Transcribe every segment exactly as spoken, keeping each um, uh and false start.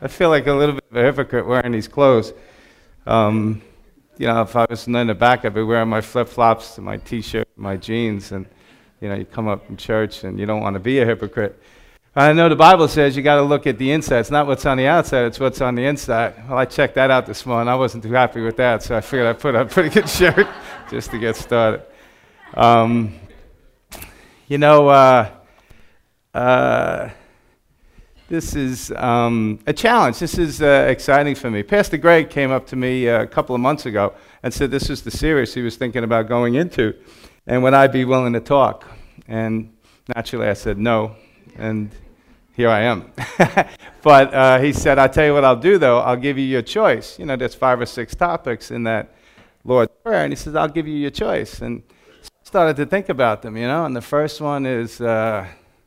I feel like a little bit of a hypocrite wearing these clothes. Um, you know, if I was in the back, I'd be wearing my flip-flops and my T-shirt, my jeans, and, you know, you come up in church and you don't want to be a hypocrite. I know the Bible says you got to look at the inside. It's not what's on the outside, it's what's on the inside. Well, I checked that out this morning. I wasn't too happy with that, so I figured I'd put on a pretty good shirt just to get started. Um, you know, uh, uh, this is um, a challenge. This is uh, exciting for me. Pastor Greg came up to me uh, a couple of months ago and said this was the series he was thinking about going into, and would I be willing to talk? And naturally I said no, and here I am. But uh, he said, I'll tell you what I'll do, though. I'll give you your choice. You know, there's five or six topics in that Lord's Prayer, and he says, I'll give you your choice. And I started to think about them, you know, and the first one is uh,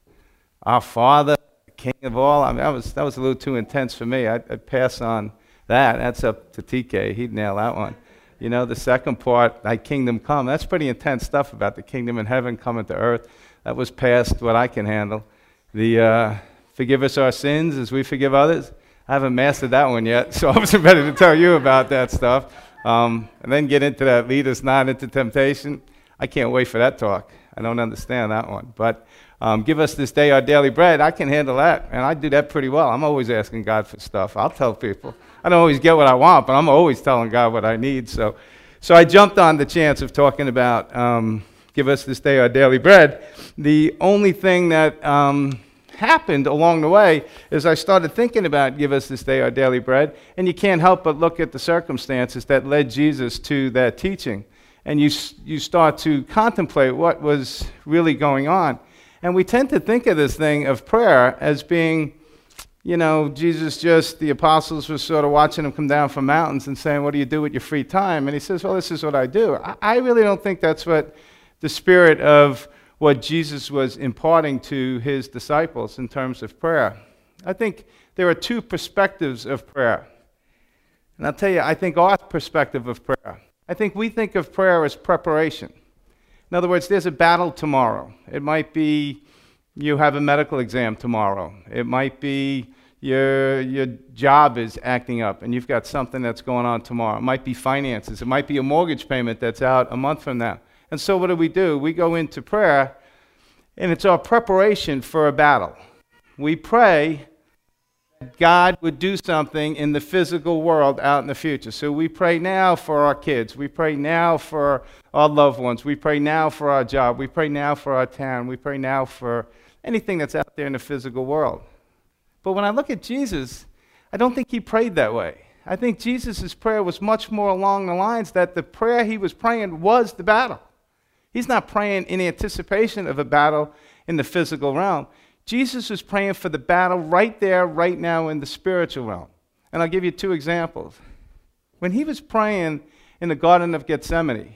Our Father, King of all. I mean, that was, that was a little too intense for me. I'd, I'd pass on that. That's up to T K. He'd nail that one. You know, the second part, Thy Kingdom Come, that's pretty intense stuff about the kingdom in heaven coming to earth. That was past what I can handle. The uh, Forgive us our sins as we forgive others. I haven't mastered that one yet, so I wasn't ready to tell you about that stuff. Um, and then get into that, lead us not into temptation. I can't wait for that talk. I don't understand that one. But um, give us this day our daily bread. I can handle that, and I do that pretty well. I'm always asking God for stuff. I'll tell people. I don't always get what I want, but I'm always telling God what I need. So, so I jumped on the chance of talking about um, give us this day our daily bread. The only thing that um, happened along the way is I started thinking about give us this day our daily bread, and you can't help but look at the circumstances that led Jesus to that teaching, and you you start to contemplate what was really going on. And we tend to think of this thing of prayer as being, you know, Jesus just, the apostles were sort of watching him come down from mountains and saying, what do you do with your free time? And he says, well, this is what I do. I, I really don't think that's what the spirit of what Jesus was imparting to his disciples in terms of prayer. I think there are two perspectives of prayer. And I'll tell you, I think our perspective of prayer, I think we think of prayer as preparation. In other words, there's a battle tomorrow. It might be you have a medical exam tomorrow. It might be your, your job is acting up and you've got something that's going on tomorrow. It might be finances. It might be a mortgage payment that's out a month from now. And so what do we do? We go into prayer, and it's our preparation for a battle. We pray that God would do something in the physical world out in the future. So we pray now for our kids. We pray now for our loved ones. We pray now for our job. We pray now for our town. We pray now for anything that's out there in the physical world. But when I look at Jesus, I don't think he prayed that way. I think Jesus' prayer was much more along the lines that the prayer he was praying was the battle. He's not praying in anticipation of a battle in the physical realm. Jesus was praying for the battle right there, right now in the spiritual realm. And I'll give you two examples. When he was praying in the Garden of Gethsemane,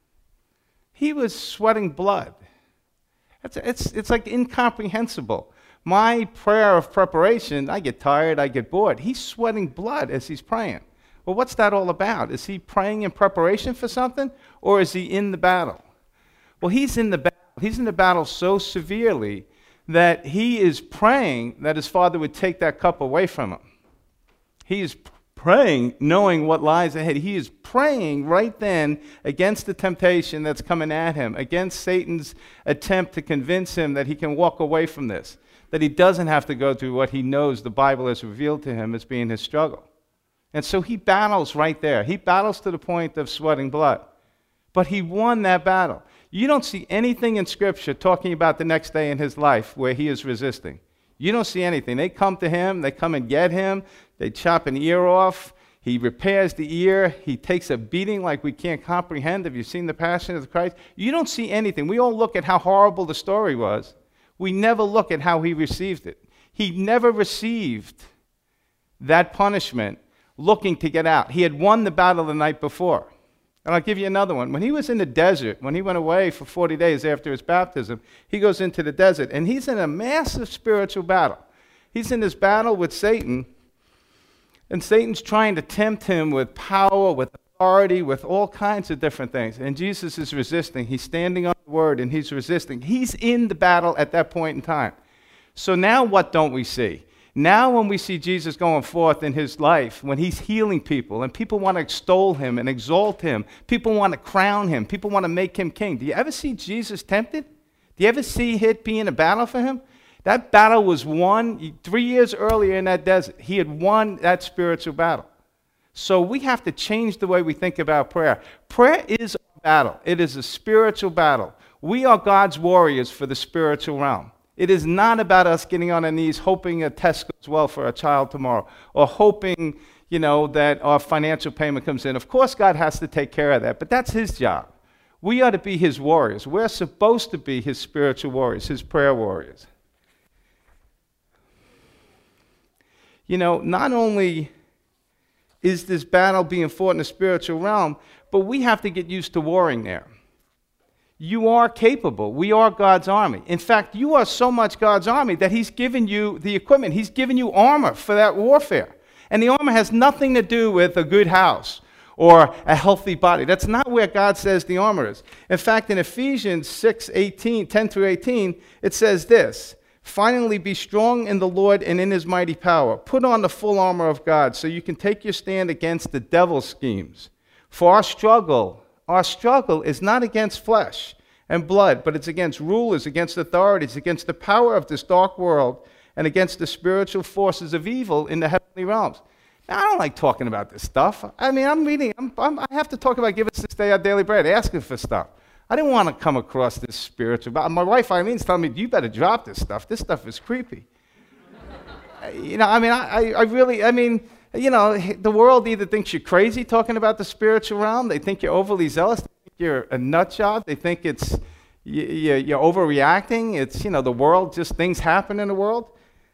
he was sweating blood. It's, it's, it's like incomprehensible. My prayer of preparation, I get tired, I get bored. He's sweating blood as he's praying. Well, what's that all about? Is he praying in preparation for something, or is he in the battle? Well, he's in the battle. He's in the battle so severely that he is praying that his Father would take that cup away from him. He is praying knowing what lies ahead. He is praying right then against the temptation that's coming at him, against Satan's attempt to convince him that he can walk away from this, that he doesn't have to go through what he knows the Bible has revealed to him as being his struggle. And so he battles right there. He battles to the point of sweating blood. But he won that battle. You don't see anything in Scripture talking about the next day in his life where he is resisting. You don't see anything. They come to him. They come and get him. They chop an ear off. He repairs the ear. He takes a beating like we can't comprehend. Have you seen the Passion of the Christ? You don't see anything. We all look at how horrible the story was. We never look at how he received it. He never received that punishment looking to get out. He had won the battle the night before. And I'll give you another one. When he was in the desert, when he went away for forty days after his baptism, he goes into the desert, and he's in a massive spiritual battle. He's in this battle with Satan, and Satan's trying to tempt him with power, with authority, with all kinds of different things. And Jesus is resisting. He's standing on the word, and he's resisting. He's in the battle at that point in time. So now what don't we see? Now when we see Jesus going forth in his life, when he's healing people, and people want to extol him and exalt him, people want to crown him, people want to make him king. Do you ever see Jesus tempted? Do you ever see it being a battle for him? That battle was won three years earlier in that desert. He had won that spiritual battle. So we have to change the way we think about prayer. Prayer is a battle. It is a spiritual battle. We are God's warriors for the spiritual realm. It is not about us getting on our knees hoping a test goes well for our child tomorrow, or hoping, you know, that our financial payment comes in. Of course, God has to take care of that, but that's his job. We are to be his warriors. We're supposed to be his spiritual warriors, his prayer warriors. You know, not only is this battle being fought in the spiritual realm, but we have to get used to warring there. You are capable. We are God's army. In fact, you are so much God's army that he's given you the equipment. He's given you armor for that warfare. And the armor has nothing to do with a good house or a healthy body. That's not where God says the armor is. In fact, in Ephesians six, eighteen, ten through eighteen, it says this: finally, be strong in the Lord and in his mighty power. Put on the full armor of God so you can take your stand against the devil's schemes. For our struggle, our struggle is not against flesh and blood, but it's against rulers, against authorities, against the power of this dark world, and against the spiritual forces of evil in the heavenly realms. Now, I don't like talking about this stuff. I mean, I'm reading, I'm, I'm, I have to talk about give us this day our daily bread, asking for stuff. I didn't want to come across this spiritual. My wife Eileen's telling me, you better drop this stuff. This stuff is creepy. You know, I mean, I, I really, I mean, you know, the world either thinks you're crazy talking about the spiritual realm. They think you're overly zealous. They think you're a nut job. They think it's, you, you're overreacting. It's, you know, the world, just things happen in the world.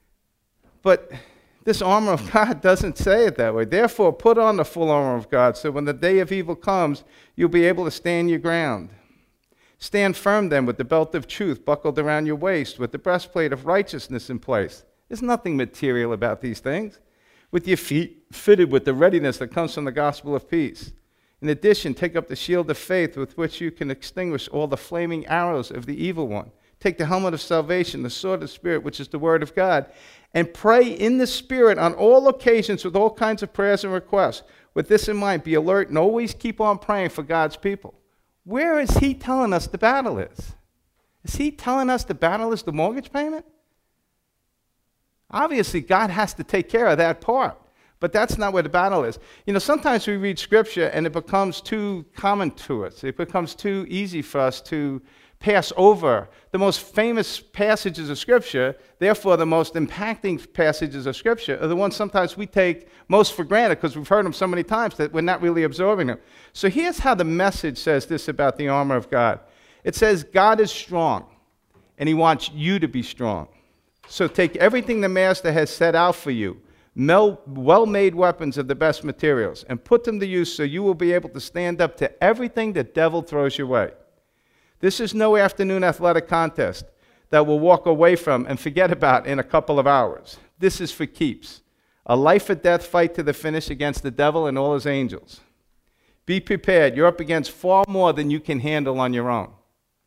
But this armor of God doesn't say it that way. Therefore, put on the full armor of God so when the day of evil comes, you'll be able to stand your ground. Stand firm then with the belt of truth buckled around your waist, with the breastplate of righteousness in place. There's nothing material about these things. With your feet fitted with the readiness that comes from the gospel of peace. In addition, take up the shield of faith with which you can extinguish all the flaming arrows of the evil one. Take the helmet of salvation, the sword of the Spirit, which is the word of God, and pray in the Spirit on all occasions with all kinds of prayers and requests. With this in mind, be alert and always keep on praying for God's people. Where is he telling us the battle is? Is he telling us the battle is the mortgage payment? Obviously, God has to take care of that part, but that's not where the battle is. You know, sometimes we read Scripture and it becomes too common to us. It becomes too easy for us to pass over the most famous passages of Scripture. Therefore, the most impacting passages of Scripture are the ones sometimes we take most for granted because we've heard them so many times that we're not really absorbing them. So here's how the Message says this about the armor of God. It says, God is strong, and he wants you to be strong. So take everything the Master has set out for you, well-made weapons of the best materials, and put them to use so you will be able to stand up to everything the devil throws your way. This is no afternoon athletic contest that we'll walk away from and forget about in a couple of hours. This is for keeps. A life or death fight to the finish against the devil and all his angels. Be prepared. You're up against far more than you can handle on your own.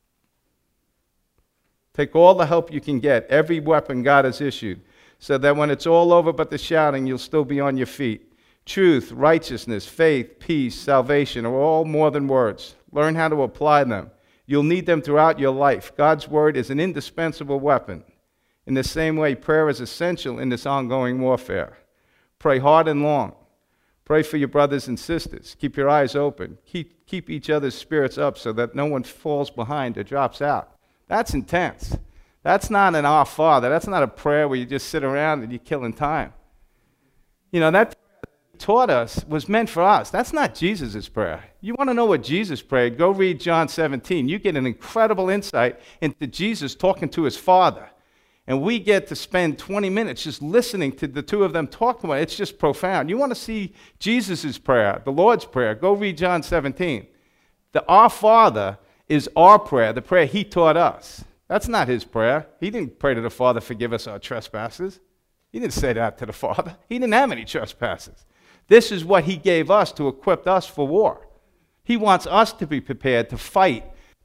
Take all the help you can get, every weapon God has issued, so that when it's all over but the shouting, you'll still be on your feet. Truth, righteousness, faith, peace, salvation are all more than words. Learn how to apply them. You'll need them throughout your life. God's word is an indispensable weapon. In the same way, prayer is essential in this ongoing warfare. Pray hard and long. Pray for your brothers and sisters. Keep your eyes open. Keep, keep each other's spirits up so that no one falls behind or drops out. That's intense. That's not an Our Father. That's not a prayer where you just sit around and you're killing time. You know, that prayer he taught us was meant for us. That's not Jesus' prayer. You want to know what Jesus prayed? Go read John seventeen. You get an incredible insight into Jesus talking to his Father. And we get to spend twenty minutes just listening to the two of them talk about it. It's just profound. You want to see Jesus' prayer, the Lord's Prayer, go read John seventeen. The Our Father is our prayer, the prayer he taught us. That's not his prayer. He didn't pray to the Father, forgive us our trespasses. He didn't say that to the Father. He didn't have any trespasses. This is what he gave us to equip us for war. He wants us to be prepared to fight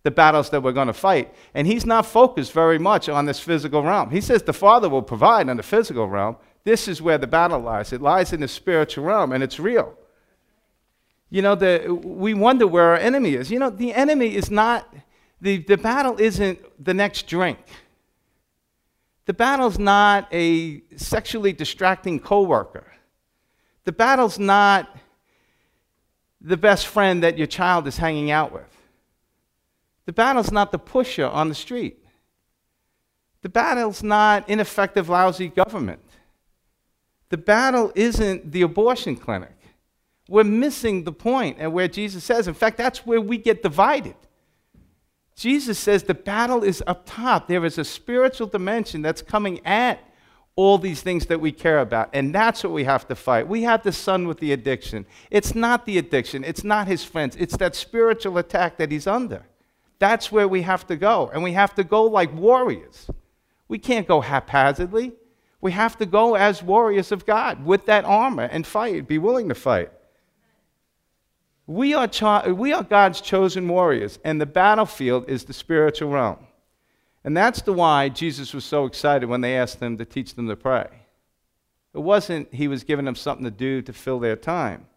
the battles that we're going to fight. And he's not focused very much on this physical realm. He says the Father will provide in the physical realm. This is where the battle lies. It lies in the spiritual realm, and it's real. You know, the, we wonder where our enemy is. You know, the enemy is not, the, the battle isn't the next drink. The battle's not a sexually distracting coworker. The battle's not the best friend that your child is hanging out with. The battle's not the pusher on the street. The battle's not ineffective, lousy government. The battle isn't the abortion clinic. We're missing the point and where Jesus says, in fact, that's where we get divided. Jesus says the battle is up top. There is a spiritual dimension that's coming at all these things that we care about, and that's what we have to fight. We have the son with the addiction. It's not the addiction. It's not his friends. It's that spiritual attack that he's under. That's where we have to go, and we have to go like warriors. We can't go haphazardly. We have to go as warriors of God with that armor and fight, be willing to fight. We are, cho- we are God's chosen warriors, and the battlefield is the spiritual realm. And that's the why Jesus was so excited when they asked him to teach them to pray. It wasn't he was giving them something to do to fill their time.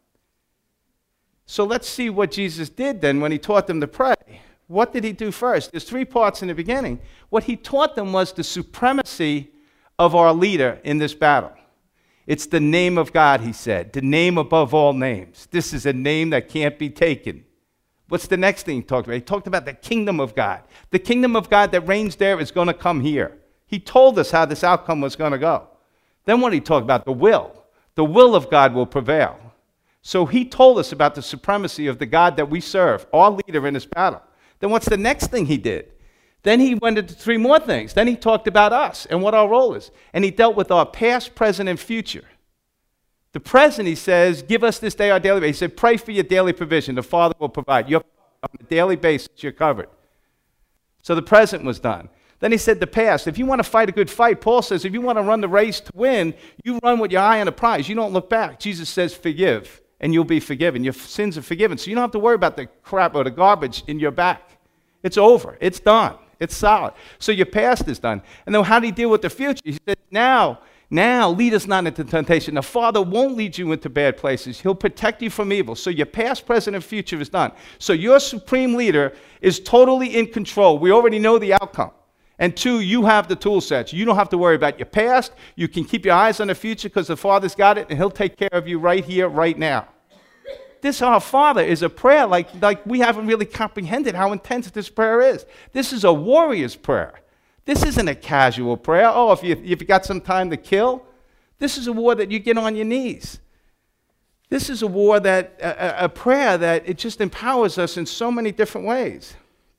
So let's see what Jesus did then when he taught them to pray. What did he do first? There's three parts in the beginning. What he taught them was the supremacy of our leader in this battle. It's the name of God, he said, the name above all names. This is a name that can't be taken. What's the next thing he talked about? He talked about the kingdom of God. The kingdom of God that reigns there is going to come here. He told us how this outcome was going to go. Then what did he talk about? The will. The will of God will prevail. So he told us about the supremacy of the God that we serve, our leader in this battle. Then what's the next thing he did? Then he went into three more things. Then he talked about us and what our role is. And he dealt with our past, present, and future. The present, he says, give us this day our daily basis. He said, pray for your daily provision. The Father will provide. You're, on a daily basis, you're covered. So the present was done. Then he said the past. If you want to fight a good fight, Paul says, if you want to run the race to win, you run with your eye on the prize. You don't look back. Jesus says, forgive, and you'll be forgiven. Your sins are forgiven. So you don't have to worry about the crap or the garbage in your back. It's over. It's done. It's solid. So your past is done. And then how do you deal with the future? He said, now, now lead us not into temptation. The Father won't lead you into bad places. He'll protect you from evil. So your past, present, and future is done. So your supreme leader is totally in control. We already know the outcome. And two, you have the tool sets. You don't have to worry about your past. You can keep your eyes on the future because the Father's got it, and he'll take care of you right here, right now. This Our Father is a prayer like, like we haven't really comprehended how intense this prayer is. This is a warrior's prayer. This isn't a casual prayer. Oh, if you, if you got some time to kill, this is a war that you get on your knees. This is a war that, a, a prayer that it just empowers us in so many different ways.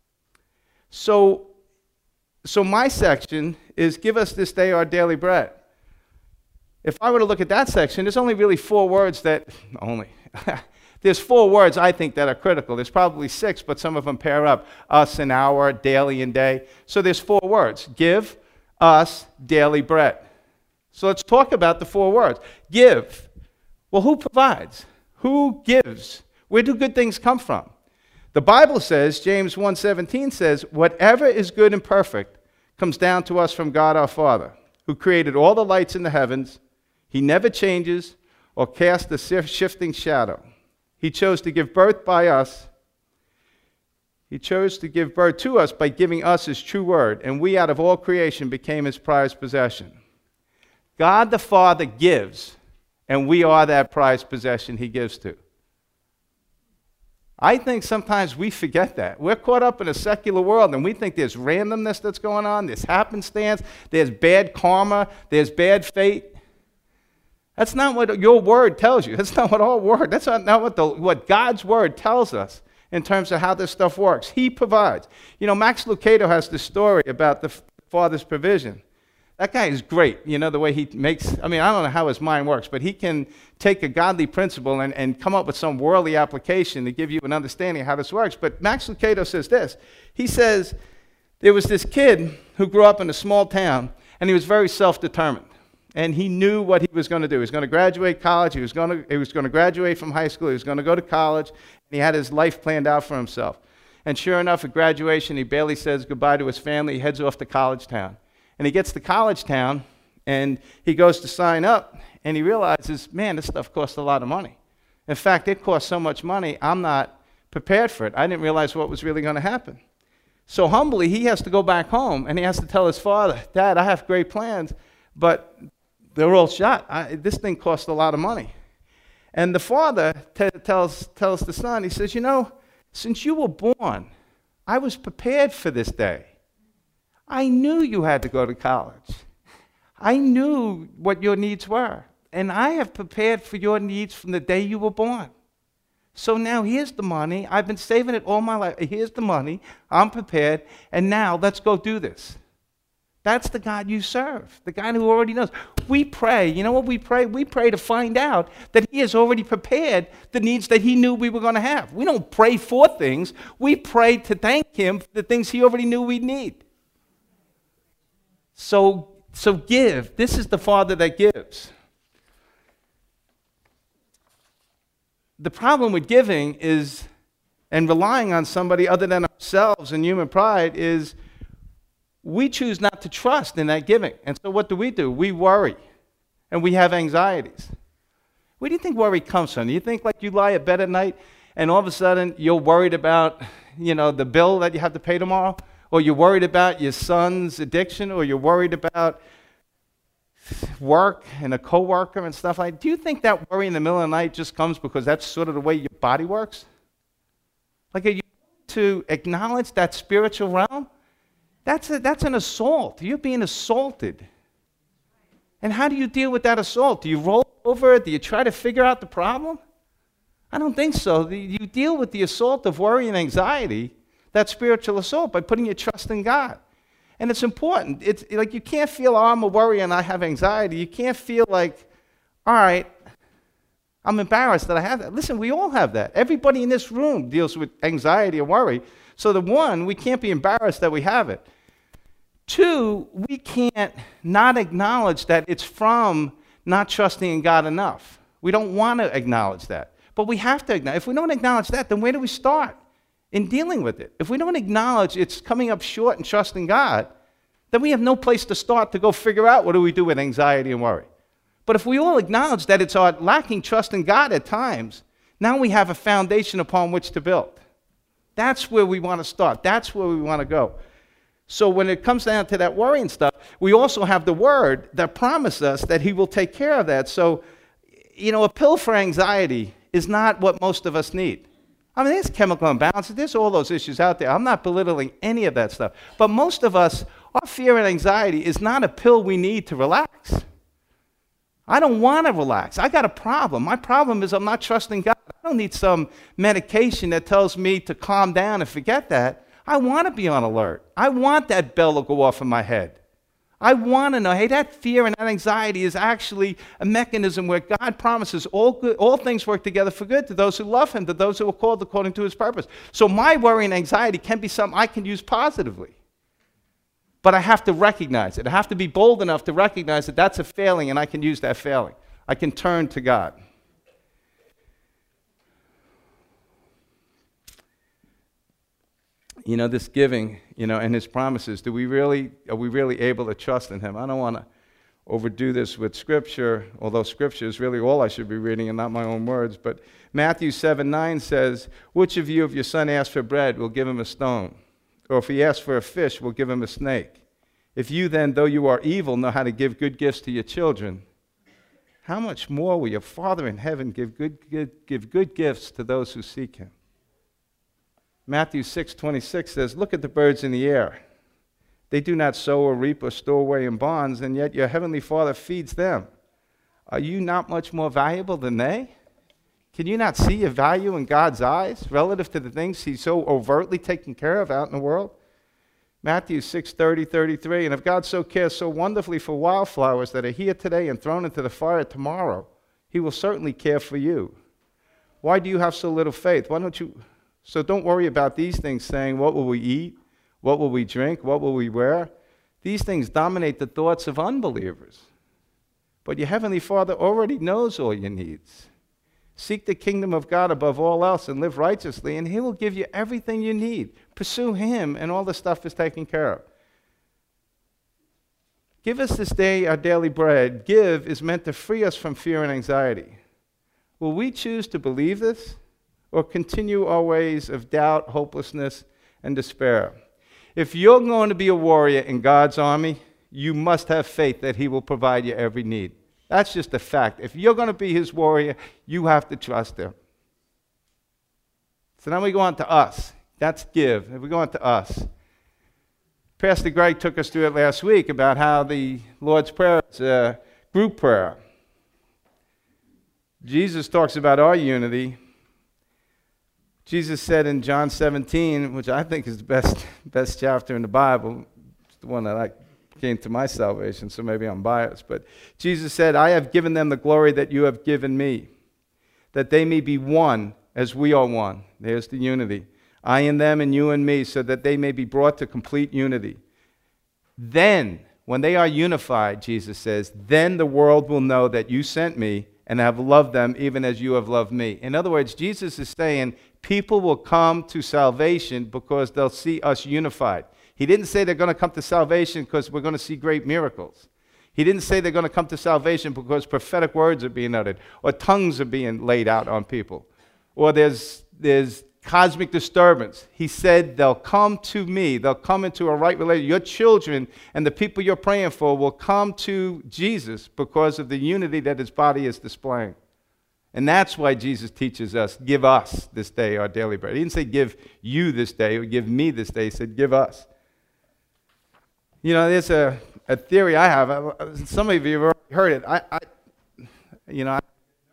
So, so my section is give us this day our daily bread. If I were to look at that section, there's only really four words that, only, there's four words I think that are critical. There's probably six, but some of them pair up. Us and our, daily and day. So there's four words. Give us daily bread. So let's talk about the four words. Give. Well, who provides? Who gives? Where do good things come from? The Bible says, James one seventeen says, whatever is good and perfect comes down to us from God our Father, who created all the lights in the heavens. He never changes or casts a shifting shadow. He chose to give birth by us. He chose to give birth to us by giving us his true word, and we out of all creation became his prized possession. God the Father gives, and we are that prized possession he gives to. I think sometimes we forget that. We're caught up in a secular world, and we think there's randomness that's going on, there's happenstance, there's bad karma, there's bad fate. That's not what your word tells you. That's not what our word, that's not, not what, the, what God's word tells us in terms of how this stuff works. He provides. You know, Max Lucado has this story about the Father's provision. That guy is great, you know, the way he makes, I mean, I don't know how his mind works, but he can take a godly principle and, and come up with some worldly application to give you an understanding of how this works. But Max Lucado says this. He says, there was this kid who grew up in a small town, and he was very self-determined. And he knew what he was going to do. He was going to graduate college. He was going to, he was going to graduate from high school. He was going to go to college. And he had his life planned out for himself. And sure enough, at graduation, he barely says goodbye to his family. He heads off to college town. And he gets to college town, and he goes to sign up, and he realizes, man, this stuff costs a lot of money. In fact, it costs so much money, I'm not prepared for it. I didn't realize what was really going to happen. So humbly, he has to go back home, and he has to tell his father, Dad, I have great plans, but they're all shot. I, this thing costs a lot of money. And the father t- tells, tells the son, he says, you know, since you were born, I was prepared for this day. I knew you had to go to college. I knew what your needs were. And I have prepared for your needs from the day you were born. So now here's the money. I've been saving it all my life. Here's the money. I'm prepared. And now let's go do this. That's the God you serve, the God who already knows. We pray. You know what we pray? We pray to find out that he has already prepared the needs that he knew we were going to have. We don't pray for things. We pray to thank him for the things he already knew we'd need. So, so give. This is the Father that gives. The problem with giving is, and relying on somebody other than ourselves and human pride, is we choose not to trust in that giving. And so what do we do? We worry, and we have anxieties. Where do you think worry comes from? Do you think like you lie at bed at night, and all of a sudden you're worried about, you know, the bill that you have to pay tomorrow? Or you're worried about your son's addiction? Or you're worried about work and a coworker and stuff like that? Do you think that worry in the middle of the night just comes because that's sort of the way your body works? Like, are you to acknowledge that spiritual realm? That's, a, that's an assault. You're being assaulted. And how do you deal with that assault? Do you roll over it? Do you try to figure out the problem? I don't think so. You deal with the assault of worry and anxiety, that spiritual assault, by putting your trust in God. And it's important. It's like you can't feel, oh, I'm a worry and I have anxiety. You can't feel like, all right, I'm embarrassed that I have that. Listen, we all have that. Everybody in this room deals with anxiety and worry. So the one, we can't be embarrassed that we have it. Two, we can't not acknowledge that it's from not trusting in God enough. We don't want to acknowledge that. But we have to acknowledge. If we don't acknowledge that, then where do we start in dealing with it? If we don't acknowledge it's coming up short in trusting God, then we have no place to start to go figure out what do we do with anxiety and worry. But if we all acknowledge that it's our lacking trust in God at times, now we have a foundation upon which to build. That's where we want to start. That's where we want to go. So when it comes down to that worrying stuff, we also have the Word that promises us that he will take care of that. So, you know, a pill for anxiety is not what most of us need. I mean, there's chemical imbalances. There's all those issues out there. I'm not belittling any of that stuff. But most of us, our fear and anxiety is not a pill we need to relax. I don't want to relax. I got a problem. My problem is I'm not trusting God. I don't need some medication that tells me to calm down and forget that. I want to be on alert. I want that bell to go off in my head. I want to know, hey, that fear and that anxiety is actually a mechanism where God promises all good, all things work together for good to those who love him, to those who are called according to his purpose. So my worry and anxiety can be something I can use positively. But I have to recognize it. I have to be bold enough to recognize that that's a failing, and I can use that failing. I can turn to God. You know, this giving, you know, and his promises, do we really, are we really able to trust in him? I don't want to overdo this with Scripture, although Scripture is really all I should be reading and not my own words. But Matthew seven nine says, which of you, if your son asks for bread, will give him a stone? Or if he asks for a fish, will give him a snake? If you then, though you are evil, know how to give good gifts to your children, how much more will your Father in heaven give good, good, give good gifts to those who seek him? Matthew six twenty-six says, look at the birds in the air. They do not sow or reap or store away in barns, and yet your heavenly Father feeds them. Are you not much more valuable than they? Can you not see your value in God's eyes relative to the things he's so overtly taking care of out in the world? Matthew six thirty, thirty-three, and if God so cares so wonderfully for wildflowers that are here today and thrown into the fire tomorrow, he will certainly care for you. Why do you have so little faith? Why don't you... So don't worry about these things saying, what will we eat? What will we drink? What will we wear? These things dominate the thoughts of unbelievers. But your heavenly Father already knows all your needs. Seek the kingdom of God above all else and live righteously, and he will give you everything you need. Pursue him, and all the stuff is taken care of. Give us this day our daily bread. Give is meant to free us from fear and anxiety. Will we choose to believe this, or continue our ways of doubt, hopelessness, and despair? If you're going to be a warrior in God's army, you must have faith that he will provide you every need. That's just a fact. If you're going to be his warrior, you have to trust him. So now we go on to us. That's give. If we go on to us. Pastor Greg took us through it last week about how the Lord's Prayer is a group prayer. Jesus talks about our unity. Jesus said in John seventeen, which I think is the best, best chapter in the Bible, it's the one that I came to my salvation, so maybe I'm biased, but Jesus said, I have given them the glory that you have given me, that they may be one as we are one. There's the unity. I and them and you and me, so that they may be brought to complete unity. Then, when they are unified, Jesus says, then the world will know that you sent me and have loved them even as you have loved me. In other words, Jesus is saying people will come to salvation because they'll see us unified. He didn't say they're going to come to salvation because we're going to see great miracles. He didn't say they're going to come to salvation because prophetic words are being uttered, or tongues are being laid out on people, or there's, there's cosmic disturbance. He said they'll come to me. They'll come into a right relationship. Your children and the people you're praying for will come to Jesus because of the unity that his body is displaying. And that's why Jesus teaches us, give us this day our daily bread. He didn't say give you this day or give me this day. He said give us. You know, there's a, a theory I have. Some of you have already heard it. I, I you know, I,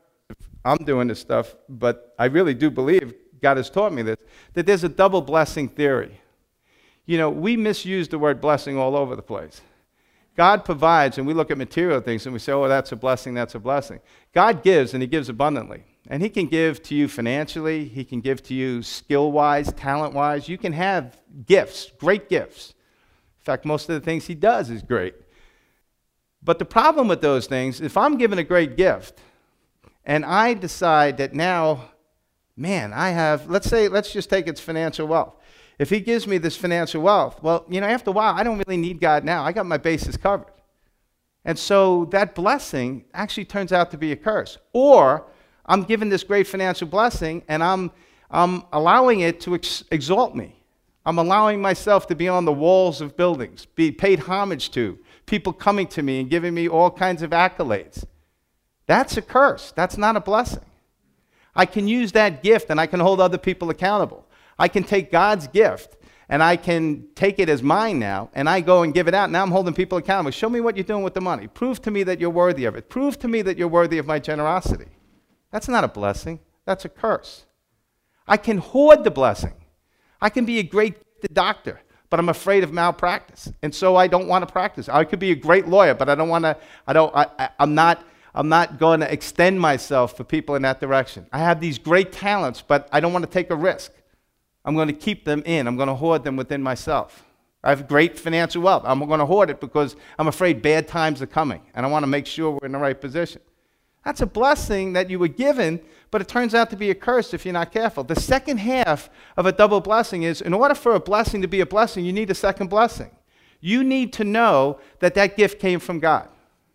I'm doing this stuff, but I really do believe, God has taught me this, that there's a double blessing theory. You know, we misuse the word blessing all over the place. God provides, and we look at material things, and we say, oh, that's a blessing, that's a blessing. God gives, and he gives abundantly. And he can give to you financially. He can give to you skill-wise, talent-wise. You can have gifts, great gifts. In fact, most of the things he does is great. But the problem with those things, if I'm given a great gift, and I decide that now, man, I have, let's say, let's just take its financial wealth. If he gives me this financial wealth, well, you know, after a while, I don't really need God now. I got my bases covered. And so that blessing actually turns out to be a curse. Or I'm given this great financial blessing, and I'm, I'm allowing it to ex- exalt me. I'm allowing myself to be on the walls of buildings, be paid homage to, people coming to me and giving me all kinds of accolades. That's a curse. That's not a blessing. I can use that gift and I can hold other people accountable. I can take God's gift and I can take it as mine now, and I go and give it out. Now I'm holding people accountable. Show me what you're doing with the money. Prove to me that you're worthy of it. Prove to me that you're worthy of my generosity. That's not a blessing. That's a curse. I can hoard the blessing. I can be a great doctor, but I'm afraid of malpractice, and so I don't want to practice. I could be a great lawyer, but I don't want to. I don't. I, I, I'm not. I'm not going to extend myself for people in that direction. I have these great talents, but I don't want to take a risk. I'm going to keep them in. I'm going to hoard them within myself. I have great financial wealth. I'm going to hoard it because I'm afraid bad times are coming, and I want to make sure we're in the right position. That's a blessing that you were given, but it turns out to be a curse if you're not careful. The second half of a double blessing is, in order for a blessing to be a blessing, you need a second blessing. You need to know that that gift came from God.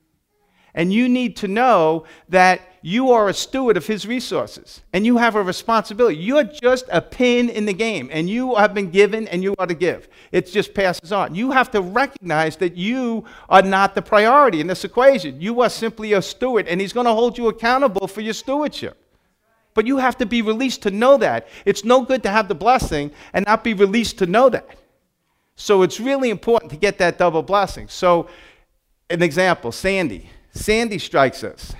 And you need to know that you are a steward of his resources, and you have a responsibility. You're just a pin in the game, and you have been given, and you are to give. It just passes on. You have to recognize that you are not the priority in this equation. You are simply a steward, and he's going to hold you accountable for your stewardship. But you have to be released to know that. It's no good to have the blessing and not be released to know that. So it's really important to get that double blessing. So, an example, Sandy. Sandy strikes us.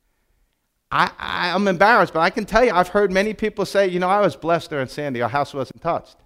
I, I, I'm embarrassed, but I can tell you, I've heard many people say, you know, I was blessed during Sandy. Our house wasn't touched.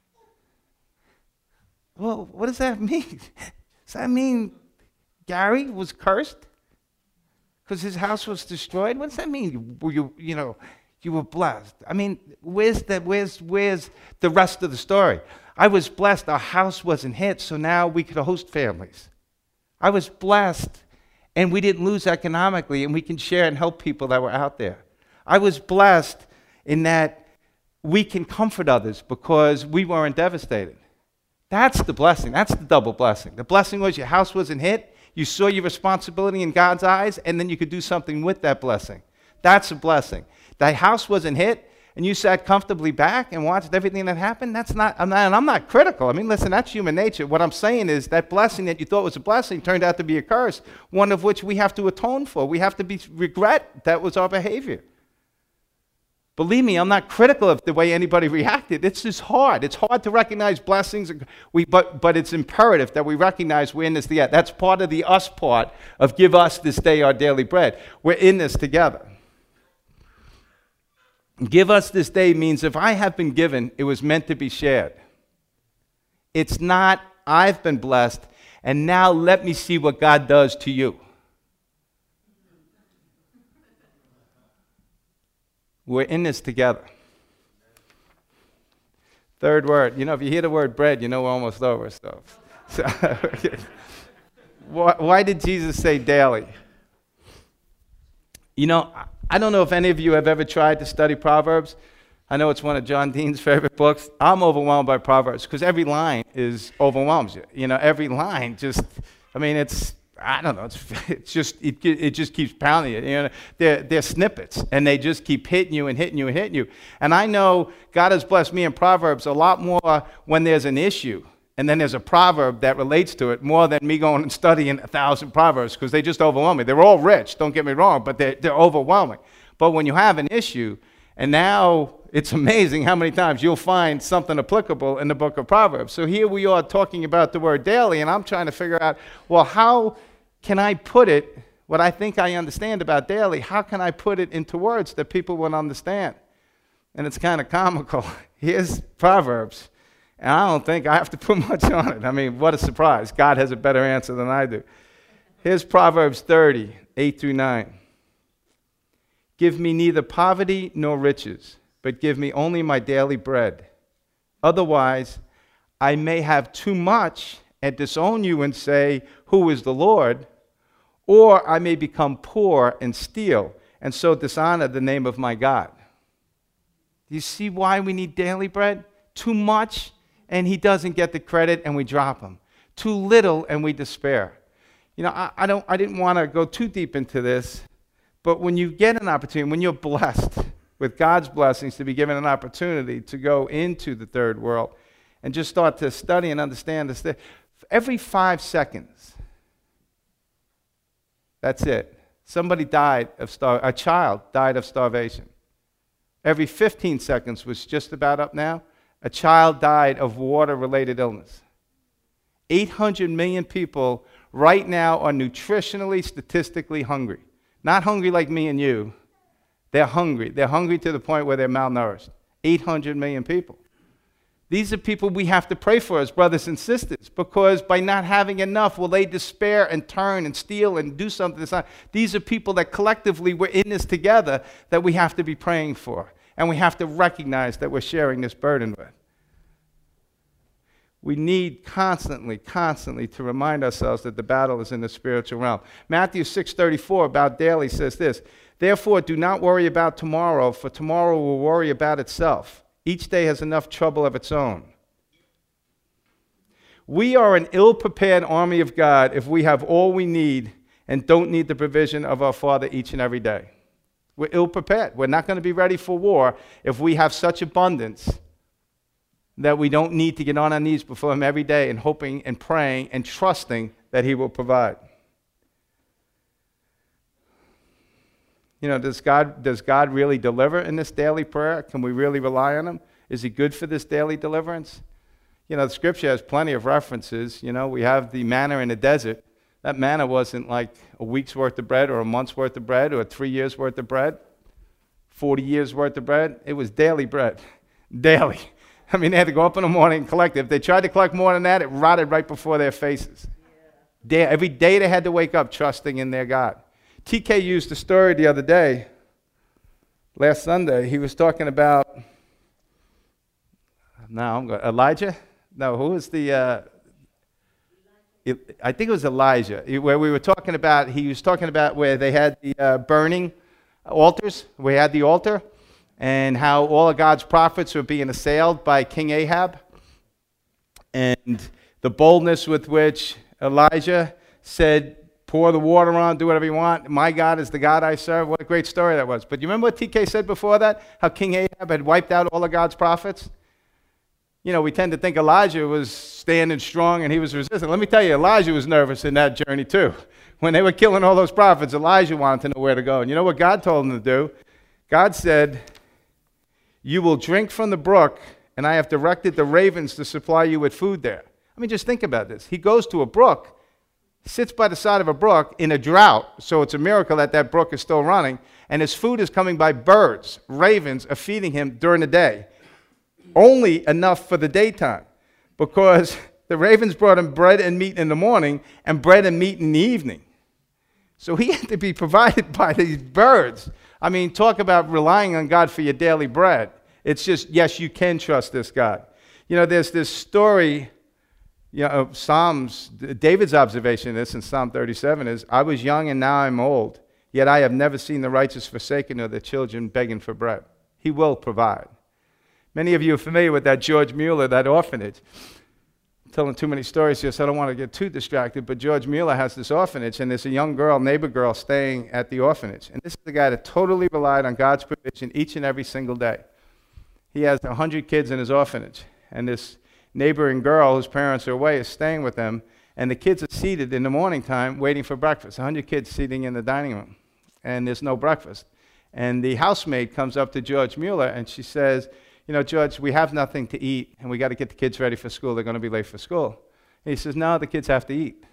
Well, what does that mean? Does that mean Gary was cursed because his house was destroyed? What does that mean? Were you, you know, you were blessed? I mean, where's the, where's, where's the rest of the story? I was blessed. Our house wasn't hit, so now we could host families. I was blessed, and we didn't lose economically, and we can share and help people that were out there. I was blessed in that we can comfort others because we weren't devastated. That's the blessing. That's the double blessing. The blessing was your house wasn't hit. You saw your responsibility in God's eyes, and then you could do something with that blessing. That's a blessing. That house wasn't hit, and you sat comfortably back and watched everything that happened. That's not, I'm not, and I'm not critical. I mean, listen, that's human nature. What I'm saying is that blessing that you thought was a blessing turned out to be a curse, one of which we have to atone for. We have to be regret that was our behavior. Believe me, I'm not critical of the way anybody reacted. It's just hard. It's hard to recognize blessings, we, but, but it's imperative that we recognize we're in this together. That's part of the us part of give us this day our daily bread. We're in this together. Give us this day means if I have been given, it was meant to be shared. It's not I've been blessed, and now let me see what God does to you. We're in this together. Third word. You know, if you hear the word bread, you know we're almost over. So, so why, why did Jesus say daily? You know, I don't know if any of you have ever tried to study Proverbs. I know it's one of John Dean's favorite books. I'm overwhelmed by Proverbs because every line is overwhelms you. You know, every line just, I mean, it's, I don't know, it's, it's just, it, it just keeps pounding you. You know, they're, they're snippets, and they just keep hitting you and hitting you and hitting you. And I know God has blessed me in Proverbs a lot more when there's an issue, and then there's a proverb that relates to it more than me going and studying a thousand Proverbs, because they just overwhelm me. They're all rich, don't get me wrong, but they're, they're overwhelming. But when you have an issue, and now it's amazing how many times you'll find something applicable in the book of Proverbs. So here we are talking about the word daily, and I'm trying to figure out, well, how can I put it, what I think I understand about daily, how can I put it into words that people will understand? And it's kind of comical. Here's Proverbs, and I don't think I have to put much on it. I mean, what a surprise. God has a better answer than I do. Here's Proverbs thirty, eight through nine. Give me neither poverty nor riches, but give me only my daily bread. Otherwise, I may have too much and disown you and say, who is the Lord? Or I may become poor and steal, and so dishonor the name of my God. Do you see why we need daily bread? Too much, and he doesn't get the credit, and we drop him. Too little, and we despair. You know, I, I don't. I didn't want to go too deep into this, but when you get an opportunity, when you're blessed with God's blessings to be given an opportunity to go into the third world and just start to study and understand this, every five seconds, that's it. Somebody died of star. A child died of starvation. Every fifteen seconds was just about up now. A child died of water-related illness. eight hundred million people right now are nutritionally, statistically hungry. Not hungry like me and you. They're hungry. They're hungry to the point where they're malnourished. eight hundred million people. These are people we have to pray for as brothers and sisters, because by not having enough, will they despair and turn and steal and do something that's not. These are people that collectively we're in this together that we have to be praying for, and we have to recognize that we're sharing this burden with. We need constantly, constantly to remind ourselves that the battle is in the spiritual realm. Matthew six thirty-four about daily says this, therefore do not worry about tomorrow, for tomorrow will worry about itself. Each day has enough trouble of its own. We are an ill-prepared army of God if we have all we need and don't need the provision of our Father each and every day. We're ill-prepared. We're not going to be ready for war if we have such abundance that we don't need to get on our knees before Him every day and hoping and praying and trusting that He will provide. You know, does God, does God really deliver in this daily prayer? Can we really rely on Him? Is He good for this daily deliverance? You know, the Scripture has plenty of references. You know, we have the manna in the desert. That manna wasn't like a week's worth of bread or a month's worth of bread or three years' worth of bread, forty years' worth of bread. It was daily bread, daily. I mean, they had to go up in the morning and collect it. If they tried to collect more than that, it rotted right before their faces. Yeah. Every day they had to wake up trusting in their God. T K used a story the other day, last Sunday. He was talking about, no, I'm going, Elijah? No, who was the, uh, it, I think it was Elijah, where we were talking about, he was talking about where they had the uh, burning altars. We had the altar, and how all of God's prophets were being assailed by King Ahab, and the boldness with which Elijah said, pour the water on, do whatever you want. My God is the God I serve. What a great story that was. But you remember what T K said before that? How King Ahab had wiped out all of God's prophets? You know, we tend to think Elijah was standing strong and he was resistant. Let me tell you, Elijah was nervous in that journey too. When they were killing all those prophets, Elijah wanted to know where to go. And you know what God told him to do? God said, you will drink from the brook, and I have directed the ravens to supply you with food there. I mean, just think about this. He goes to a brook, sits by the side of a brook in a drought, so it's a miracle that that brook is still running, and his food is coming by birds. Ravens are feeding him during the day. Only enough for the daytime, because the ravens brought him bread and meat in the morning and bread and meat in the evening. So he had to be provided by these birds. I mean, talk about relying on God for your daily bread. It's just, yes, you can trust this God. You know, there's this story, you know, of Psalms. David's observation of this in Psalm thirty-seven is, I was young and now I'm old, yet I have never seen the righteous forsaken or their children begging for bread. He will provide. Many of you are familiar with that George Mueller, that orphanage. I'm telling too many stories here, so I don't want to get too distracted, but George Mueller has this orphanage, and there's a young girl, neighbor girl, staying at the orphanage. And this is the guy that totally relied on God's provision each and every single day. He has one hundred kids in his orphanage, and this neighboring girl, whose parents are away, is staying with them, and the kids are seated in the morning time waiting for breakfast. one hundred kids sitting in the dining room, and there's no breakfast. And the housemaid comes up to George Mueller, and she says, you know, George, we have nothing to eat, and we got to get the kids ready for school. They're going to be late for school. And he says, no, the kids have to eat.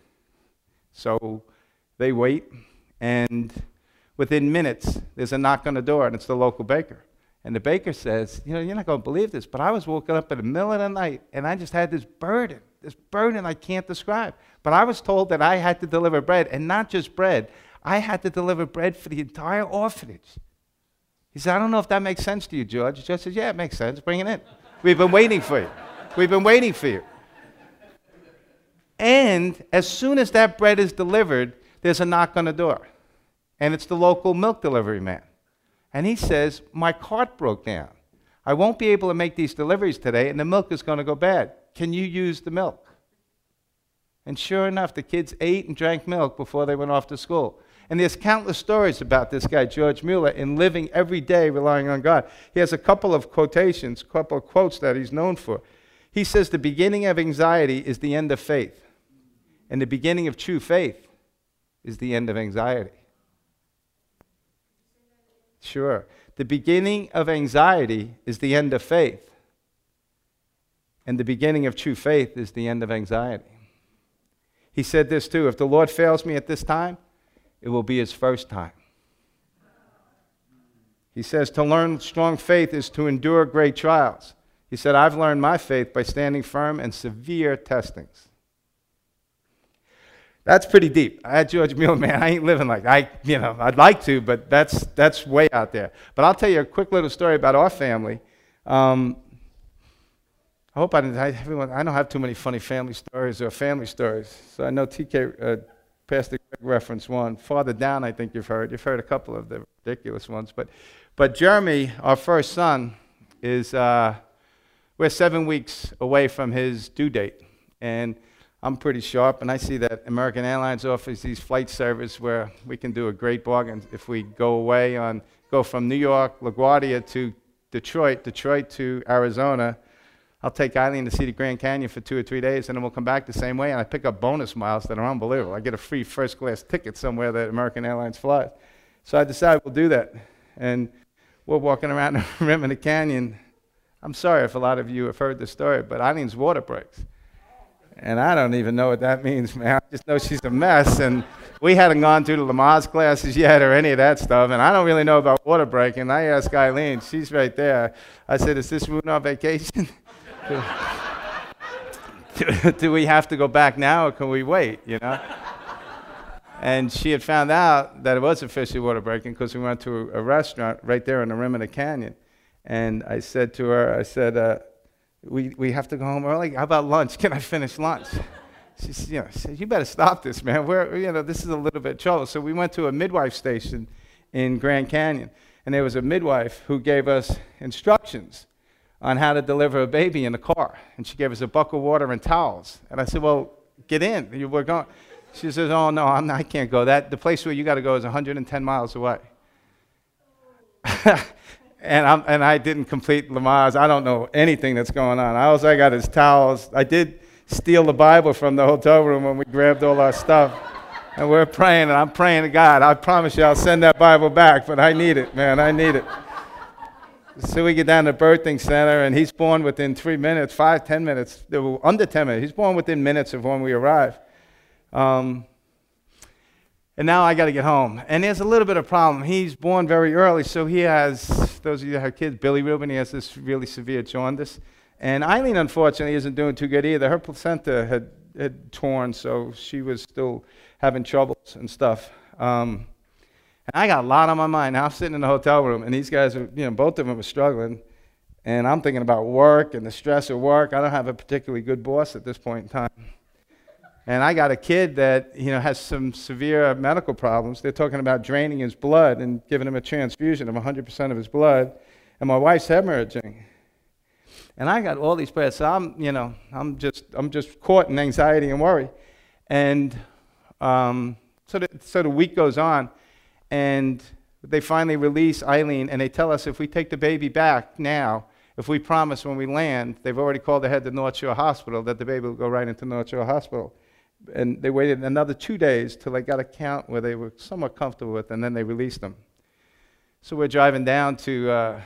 So they wait, and within minutes, there's a knock on the door, and it's the local baker. And the baker says, you know, you're not going to believe this, but I was woken up in the middle of the night, and I just had this burden, this burden I can't describe. But I was told that I had to deliver bread, and not just bread. I had to deliver bread for the entire orphanage. He said, I don't know if that makes sense to you, George. George says, yeah, it makes sense. Bring it in. We've been waiting for you. We've been waiting for you. And as soon as that bread is delivered, there's a knock on the door. And it's the local milk delivery man. And he says, my cart broke down. I won't be able to make these deliveries today, and the milk is going to go bad. Can you use the milk? And sure enough, the kids ate and drank milk before they went off to school. And there's countless stories about this guy, George Mueller, in living every day relying on God. He has a couple of quotations, a couple of quotes that he's known for. He says, the beginning of anxiety is the end of faith. And the beginning of true faith is the end of anxiety. Sure. The beginning of anxiety is the end of faith. And the beginning of true faith is the end of anxiety. He said this too, if the Lord fails me at this time, it will be his first time. He says to learn strong faith is to endure great trials. He said, I've learned my faith by standing firm in severe testings. That's pretty deep. I had George Mueller, man, I ain't living like that. I, you know, I'd like to, but that's, that's way out there. But I'll tell you a quick little story about our family. Um, I hope I didn't, I, everyone, I don't have too many funny family stories or family stories. So I know T K, uh, Pastor Greg referenced one. Farther down, I think you've heard. You've heard a couple of the ridiculous ones. But, but Jeremy, our first son, is, uh, we're seven weeks away from his due date. And I'm pretty sharp, and I see that American Airlines offers these flight service where we can do a great bargain if we go away on, go from New York, LaGuardia to Detroit, Detroit to Arizona. I'll take Eileen to see the Grand Canyon for two or three days, and then we'll come back the same way, and I pick up bonus miles that are unbelievable. I get a free first-class ticket somewhere that American Airlines flies. So I decided we'll do that. And we're walking around the rim of the canyon. I'm sorry if a lot of you have heard this story, but Eileen's water breaks. And I don't even know what that means, man. I just know she's a mess, and we hadn't gone through the Lamaze classes yet or any of that stuff, and I don't really know about water breaking. I asked Eileen, she's right there. I said, is this ruin our vacation? do, do, do we have to go back now, or can we wait, you know? And she had found out that it was officially water breaking because we went to a restaurant right there on the rim of the canyon. And I said to her, I said, uh, We, we have to go home early. How about lunch? Can I finish lunch? She said, you know, she said, you better stop this, man. We're, you know, this is a little bit of trouble. So we went to a midwife station in Grand Canyon. And there was a midwife who gave us instructions on how to deliver a baby in the car. And she gave us a bucket of water and towels. And I said, well, get in. You were going. She says, oh, no, I'm not, I can't go. That, the place where you got to go is one hundred ten miles away. and, I'm, and I didn't complete Lamaze. I don't know anything that's going on. All I got is towels. I did steal the Bible from the hotel room when we grabbed all our stuff. And we're praying, and I'm praying to God. I promise you I'll send that Bible back, but I need it, man. I need it. So we get down to the birthing center, and he's born within three minutes, five, ten minutes. They were under ten minutes. He's born within minutes of when we arrive. Um, and now I got to get home. And there's a little bit of problem. He's born very early, so he has, those of you that have kids, Billy Rubin, he has this really severe jaundice. And Eileen, unfortunately, isn't doing too good either. Her placenta had, had torn, so she was still having troubles and stuff. Um, and I got a lot on my mind. Now I'm sitting in the hotel room, and these guys, are, you know, both of them are struggling. And I'm thinking about work and the stress of work. I don't have a particularly good boss at this point in time. And I got a kid that, you know, has some severe medical problems. They're talking about draining his blood and giving him a transfusion of one hundred percent of his blood. And my wife's hemorrhaging. And I got all these prayers. So I'm, you know, I'm just, I'm just caught in anxiety and worry. And um, so, the, so the week goes on, and they finally release Eileen, and they tell us if we take the baby back now, if we promise when we land, they've already called ahead to North Shore Hospital, that the baby will go right into North Shore Hospital. And they waited another two days till they got a count where they were somewhat comfortable with, and then they released them. So we're driving down to uh,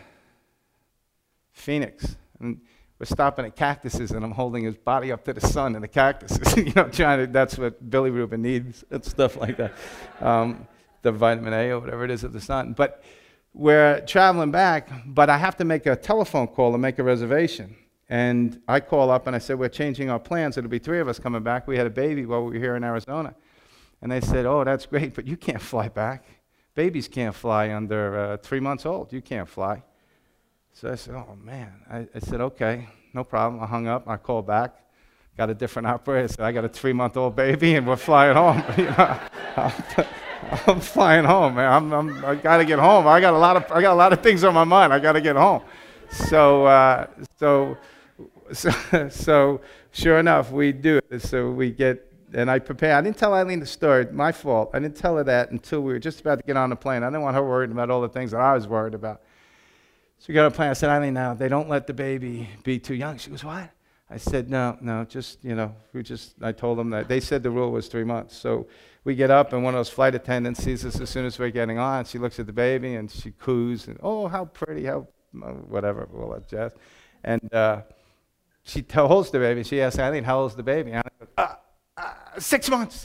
Phoenix, and we're stopping at Cactuses, and I'm holding his body up to the sun in the cactuses, you know, trying to, that's what Billy Rubin needs, and stuff like that, um, the vitamin A or whatever it is of the sun. But we're traveling back, but I have to make a telephone call and make a reservation. And I call up and I said, we're changing our plans. It'll be three of us coming back. We had a baby while we were here in Arizona. And they said, oh, that's great, but you can't fly back. Babies can't fly under uh, three months old. You can't fly. So I said, oh, man. I, I said, okay, no problem. I hung up. I called back. Got a different operator. I said, I got a three-month-old baby, and we're flying home. You know, I'm, I'm flying home, man. I'm, I'm, I got to get home. I got a lot of, I got a lot of things on my mind. I got to get home. So, uh, so, so, so, sure enough, we do it. So we get, and I prepare. I didn't tell Eileen the story. My fault. I didn't tell her that until we were just about to get on the plane. I didn't want her worried about all the things that I was worried about. So we got on the plane. I said, Eileen, now, they don't let the baby be too young. She goes, what? I said, no, no, just, you know, we just, I told them that. They said the rule was three months. So we get up, and one of those flight attendants sees us as soon as we're getting on. She looks at the baby, and she coos, and, oh, how pretty, how, whatever, all that jazz. And uh, she holds the baby. She asks Eileen, how old's the baby? And I go, uh, uh, six months.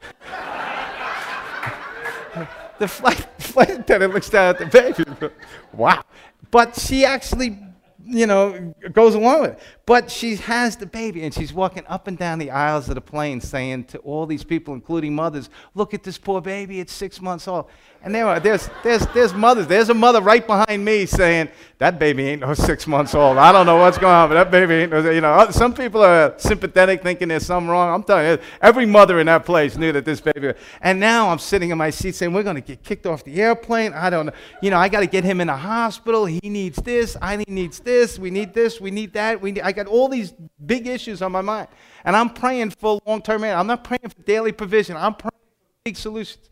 The flight, flight attendant looks down at the baby. Wow. But she actually, you know, goes along with it. But she has the baby, and she's walking up and down the aisles of the plane saying to all these people, including mothers, look at this poor baby, it's six months old. And there are, there's, there's, there's mothers. There's a mother right behind me saying, that baby ain't no six months old. I don't know what's going on, but that baby ain't no, you know. Some people are sympathetic, thinking there's something wrong. I'm telling you, every mother in that place knew that this baby, and now I'm sitting in my seat saying, we're going to get kicked off the airplane. I don't know. You know, I got to get him in a hospital. He needs this. Eileen needs this. We need this. We need that. We need, I got all these big issues on my mind. And I'm praying for long-term care. I'm not praying for daily provision. I'm praying for big solutions.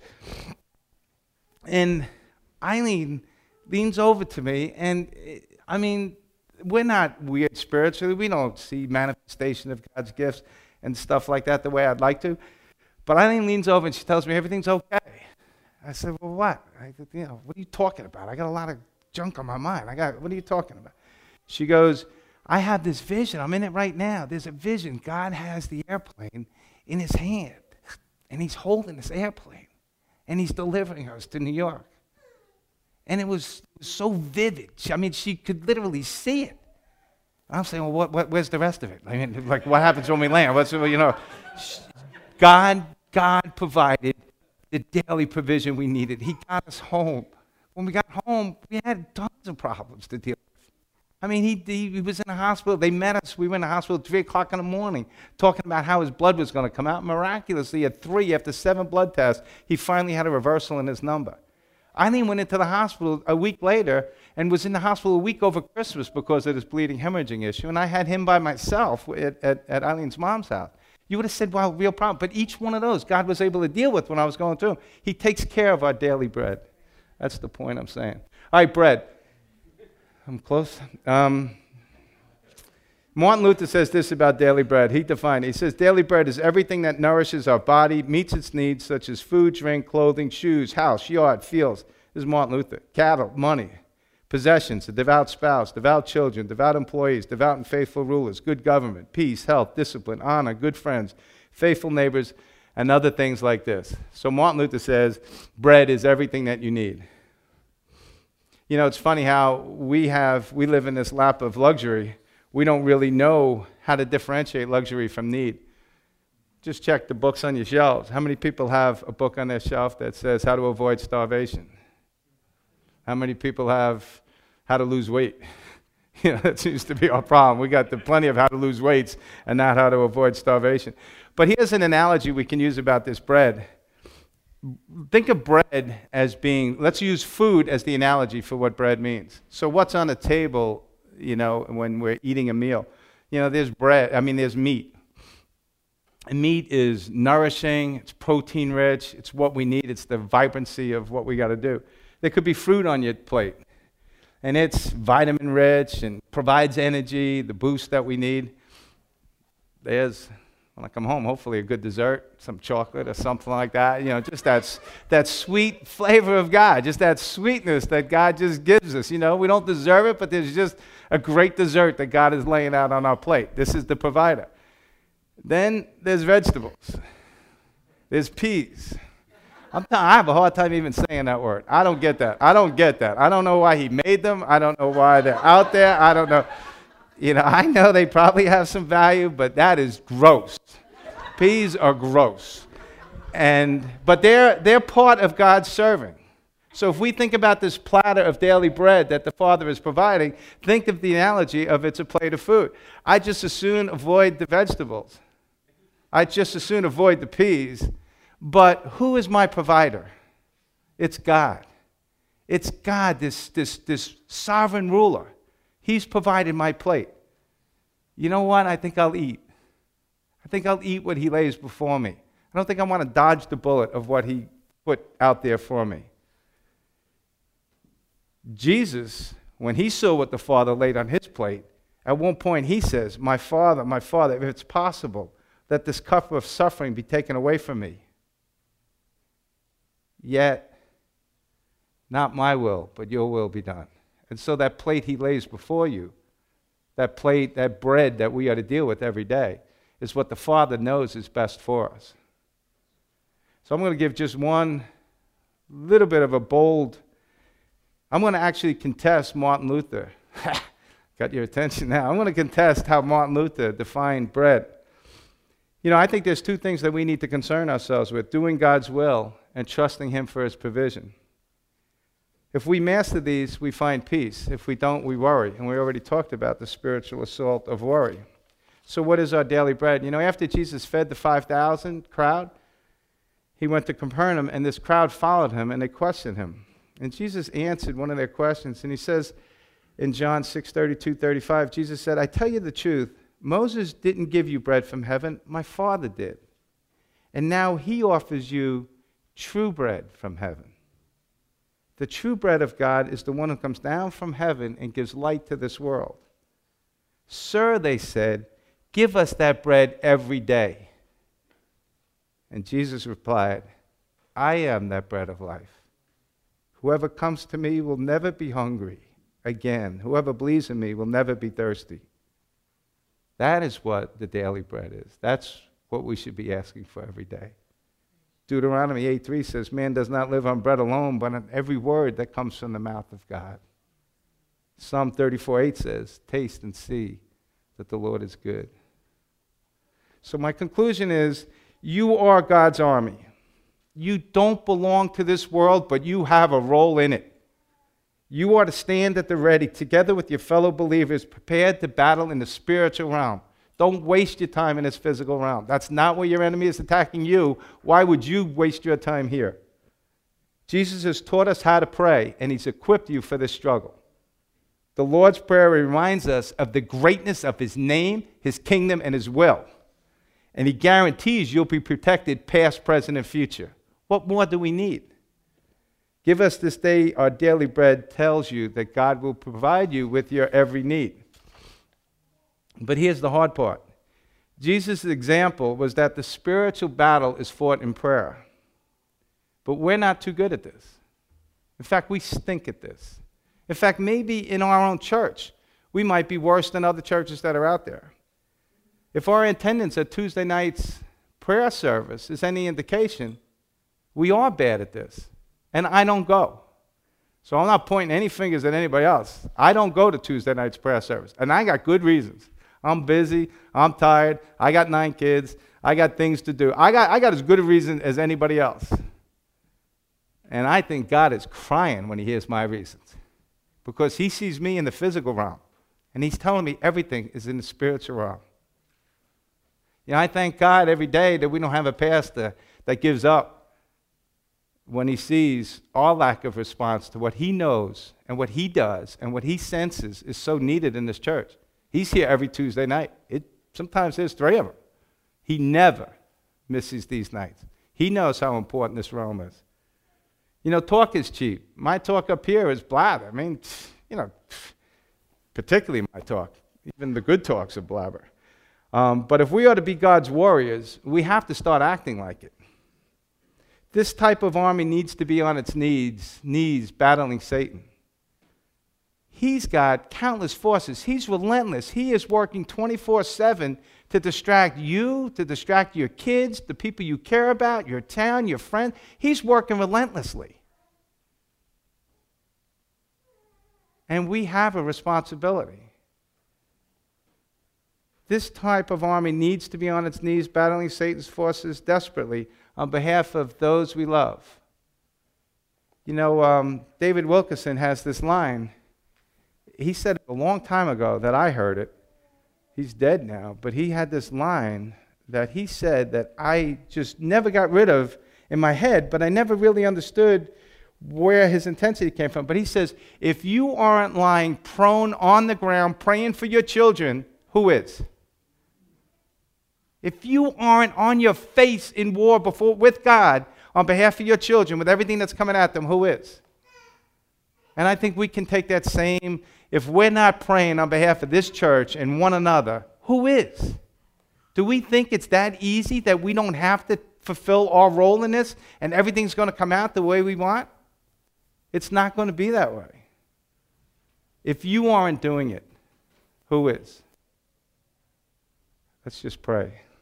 And Eileen leans over to me, and I mean, we're not weird spiritually. We don't see manifestation of God's gifts and stuff like that the way I'd like to. But Eileen leans over, and she tells me everything's okay. I said, well, what? I, you know, what are you talking about? I got a lot of junk on my mind. I got, what are you talking about? She goes, I have this vision. I'm in it right now. There's a vision. God has the airplane in his hand, and he's holding this airplane, and he's delivering us to New York. And it was, it was so vivid. I mean, she could literally see it. I'm saying, well, what, what, where's the rest of it? I mean, like, what happens when we land? What's, you know, God, God provided the daily provision we needed. He got us home. When we got home, we had tons of problems to deal with. I mean, he, he, he was in the hospital. They met us. We were in the hospital at three o'clock in the morning talking about how his blood was going to come out. Miraculously, at three, after seven blood tests, he finally had a reversal in his number. Eileen went into the hospital a week later and was in the hospital a week over Christmas because of this bleeding hemorrhaging issue, and I had him by myself at, at, at Eileen's mom's house. You would have said, well, real problem. But each one of those, God was able to deal with when I was going through them. He takes care of our daily bread. That's the point I'm saying. All right, bread. I'm close. Um, Martin Luther says this about daily bread. He defined it. He says, daily bread is everything that nourishes our body, meets its needs, such as food, drink, clothing, shoes, house, yard, fields. This is Martin Luther. Cattle, money, possessions, a devout spouse, devout children, devout employees, devout and faithful rulers, good government, peace, health, discipline, honor, good friends, faithful neighbors, and other things like this. So Martin Luther says, bread is everything that you need. You know, it's funny how we have, we live in this lap of luxury. We don't really know how to differentiate luxury from need. Just check the books on your shelves. How many people have a book on their shelf that says how to avoid starvation? How many people have how to lose weight? You know, that seems to be our problem. We got the plenty of how to lose weights and not how to avoid starvation. But here's an analogy we can use about this bread. Think of bread as being, let's use food as the analogy for what bread means. So what's on the table, you know, when we're eating a meal? You know, there's bread, I mean, there's meat. And meat is nourishing, it's protein rich, it's what we need, it's the vibrancy of what we got to do. There could be fruit on your plate, and it's vitamin rich and provides energy, the boost that we need. There's, when I come home, hopefully a good dessert, some chocolate or something like that. You know, just that, that sweet flavor of God, just that sweetness that God just gives us. You know, we don't deserve it, but there's just a great dessert that God is laying out on our plate. This is the provider. Then there's vegetables. There's peas. I'm t- I have a hard time even saying that word. I don't get that. I don't get that. I don't know why he made them. I don't know why they're out there. I don't know. You know, I know they probably have some value, but that is gross. Peas are gross. And, but they're, they're part of God's serving. So if we think about this platter of daily bread that the Father is providing, think of the analogy of it's a plate of food. I just as soon avoid the vegetables. I just as soon avoid the peas. But who is my provider? It's God. It's God, this, this, this sovereign ruler. He's provided my plate. You know what? I think I'll eat. I think I'll eat what he lays before me. I don't think I want to dodge the bullet of what he put out there for me. Jesus, when he saw what the Father laid on his plate, at one point he says, my Father, my Father, if it's possible, that this cup of suffering be taken away from me. Yet, not my will, but your will be done. And so that plate he lays before you, that plate, that bread that we are to deal with every day, is what the Father knows is best for us. So I'm going to give just one little bit of a bold, I'm going to actually contest Martin Luther. Got your attention now. I'm going to contest how Martin Luther defined bread. You know, I think there's two things that we need to concern ourselves with, doing God's will and trusting him for his provision. If we master these, we find peace. If we don't, we worry. And we already talked about the spiritual assault of worry. So what is our daily bread? You know, after Jesus fed the five thousand crowd, he went to Capernaum, and this crowd followed him, and they questioned him. And Jesus answered one of their questions, and he says in John six thirty-two, thirty-five, Jesus said, I tell you the truth, Moses didn't give you bread from heaven, my Father did. And now he offers you true bread from heaven. The true bread of God is the one who comes down from heaven and gives light to this world. Sir, they said, give us that bread every day. And Jesus replied, I am that bread of life. Whoever comes to me will never be hungry again. Whoever believes in me will never be thirsty. That is what the daily bread is. That's what we should be asking for every day. Deuteronomy eight three says, man does not live on bread alone, but on every word that comes from the mouth of God. Psalm thirty-four eight says, taste and see that the Lord is good. So my conclusion is, you are God's army. You don't belong to this world, but you have a role in it. You are to stand at the ready, together with your fellow believers, prepared to battle in the spiritual realm. Don't waste your time in this physical realm. That's not where your enemy is attacking you. Why would you waste your time here? Jesus has taught us how to pray, and he's equipped you for this struggle. The Lord's Prayer reminds us of the greatness of his name, his kingdom, and his will. And he guarantees you'll be protected past, present, and future. What more do we need? Give us this day our daily bread tells you that God will provide you with your every need. But here's the hard part. Jesus' example was that the spiritual battle is fought in prayer. But we're not too good at this. In fact, we stink at this. In fact, maybe in our own church, we might be worse than other churches that are out there. If our attendance at Tuesday night's prayer service is any indication, we are bad at this. And I don't go. So I'm not pointing any fingers at anybody else. I don't go to Tuesday night's prayer service. And I got good reasons. I'm busy. I'm tired. I got nine kids. I got things to do. I got, I got as good a reason as anybody else. And I think God is crying when he hears my reasons, because he sees me in the physical realm, and he's telling me everything is in the spiritual realm. You know, I thank God every day that we don't have a pastor that gives up when he sees our lack of response to what he knows and what he does and what he senses is so needed in this church. He's here every Tuesday night. It, sometimes there's three of them. He never misses these nights. He knows how important this realm is. You know, talk is cheap. My talk up here is blather. I mean, you know, particularly my talk. Even the good talks are blabber. Um, but if we are to be God's warriors, we have to start acting like it. This type of army needs to be on its knees, knees battling Satan. He's got countless forces. He's relentless. He is working twenty-four seven to distract you, to distract your kids, the people you care about, your town, your friends. He's working relentlessly. And we have a responsibility. This type of army needs to be on its knees battling Satan's forces desperately on behalf of those we love. You know, um, David Wilkerson has this line. He said it a long time ago that I heard it. He's dead now, but he had this line that he said that I just never got rid of in my head, but I never really understood where his intensity came from. But he says, if you aren't lying prone on the ground praying for your children, who is? If you aren't on your face in war before with God on behalf of your children with everything that's coming at them, who is? And I think we can take that same, if we're not praying on behalf of this church and one another, who is? Do we think it's that easy that we don't have to fulfill our role in this and everything's going to come out the way we want? It's not going to be that way. If you aren't doing it, who is? Let's just pray.